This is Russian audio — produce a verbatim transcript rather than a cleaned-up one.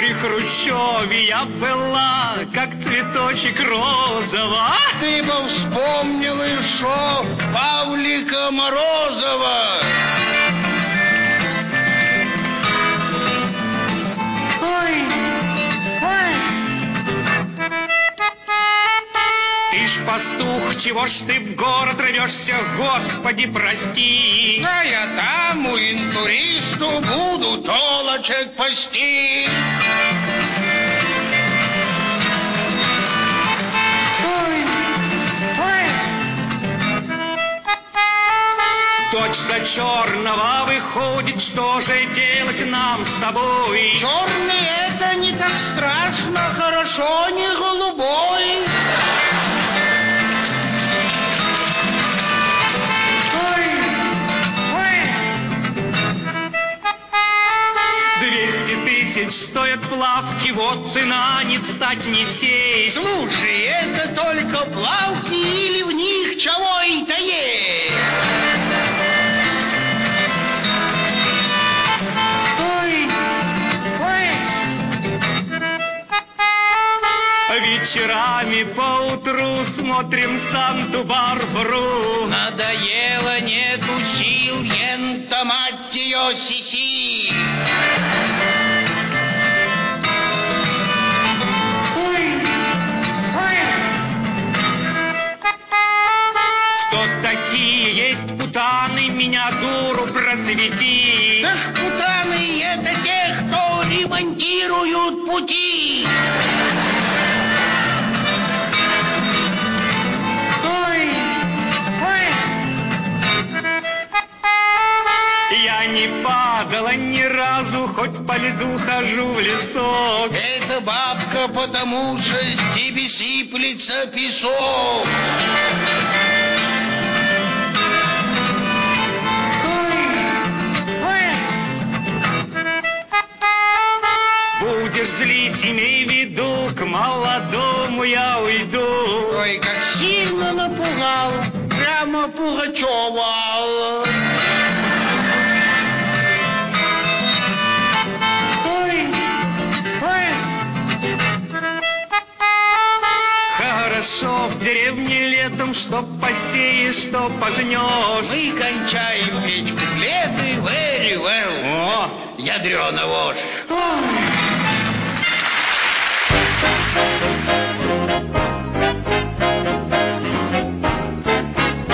При Хрущеве я была, как цветочек розова. Ты бы вспомнил еще Павлика Морозова. Ой, ой. Ты ж пастух, чего ж ты в город рвешься, Господи, прости. А я там у интуристу буду телочек пасти. Дочь за черного выходит, что же делать нам с тобой? Черный — это не так страшно, хорошо, не голубой. Ой, ой. Двести тысяч стоят плавки, вот цена, не встать, не сесть. Слушай, это только плавки или в них чего-то есть? Вечерами поутру смотрим Санту-Барбару. Надоело, нету сил, ента, мать ее, сиси. Ой, ой. Кто такие есть путаны, меня дуру просвети. Да ж путаны — это те, кто ремонтируют пути. Я не падала ни разу, хоть по льду хожу в лесок. Это бабка, потому что с тебе сыплется песок. Будешь злить, имей в виду, к молодому я уйду. Ой, как сильно напугал, прямо пугачевал. Хорошо в деревне летом, что посеешь, что пожнешь. Мы кончаем петь куплеты, very well. О, ядрёна вошь. Ой.